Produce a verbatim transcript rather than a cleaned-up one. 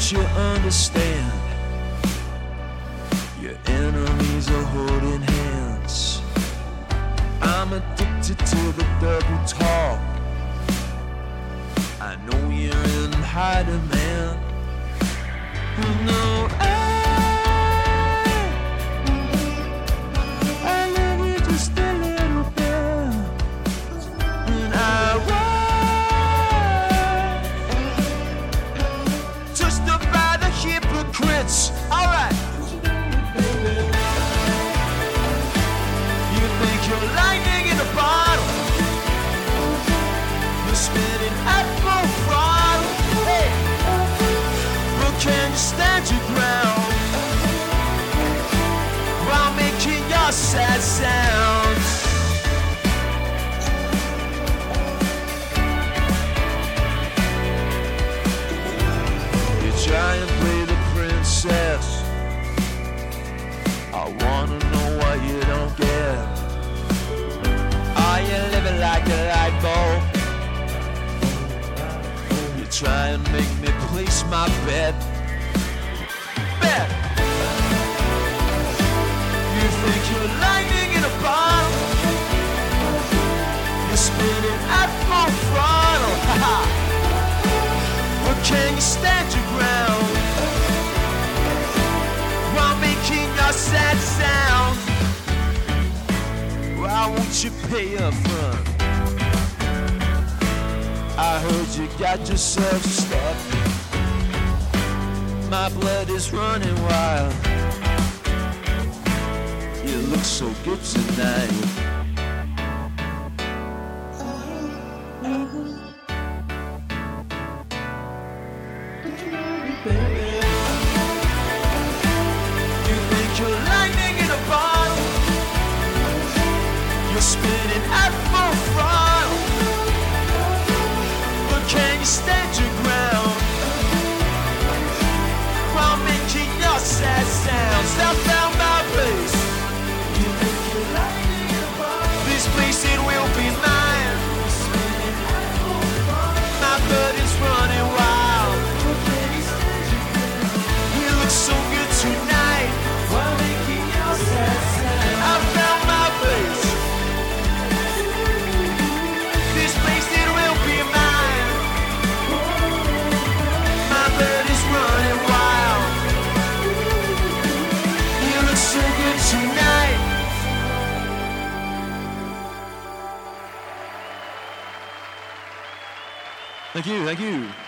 Don't you understand? Your enemies are holding hands. I'm addicted to the double talk. I know you're in high demand. No, I, I love you just a little bit, and I want just about the hypocrites. All right. You think you're lightning in a bottle. You're spinning at full throttle. Hey, but can you stand your ground while making your sad sounds? You try and play the princess. I wanna know what you don't get. Are you living like a light bulb? You try and make me place my bet. Bet. You think you're lightning in a bottle. You're spinning at full throttle. But can you stand your ground while making your sad sound? Why won't you pay up front? I heard you got yourself stuck. My blood is running wild. You look so good tonight. You think you're lightning in a bottle. You're spinning at full throttle. But can you stand your ground while making your sad sounds? I found my place. You think you're lightning in a bottle. This place, it will be mine. My blood is running wild. You look so good tonight while making your sad sounds. I found my place. This place, it will be mine. My blood is running wild. You look so good tonight. Thank you, thank you.